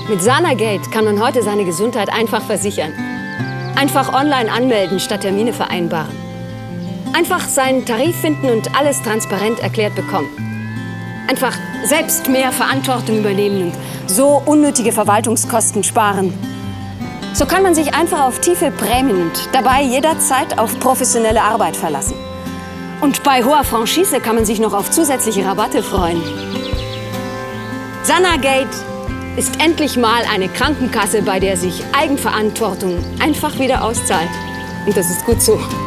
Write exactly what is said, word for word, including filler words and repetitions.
Mit Sanagate kann man heute seine Gesundheit einfach versichern. Einfach online anmelden statt Termine vereinbaren. Einfach seinen Tarif finden und alles transparent erklärt bekommen. Einfach selbst mehr Verantwortung übernehmen und so unnötige Verwaltungskosten sparen. So kann man sich einfach auf tiefe Prämien und dabei jederzeit auf professionelle Arbeit verlassen. Und bei hoher Franchise kann man sich noch auf zusätzliche Rabatte freuen. Sanagate ist endlich mal eine Krankenkasse, bei der sich Eigenverantwortung einfach wieder auszahlt. Und das ist gut so.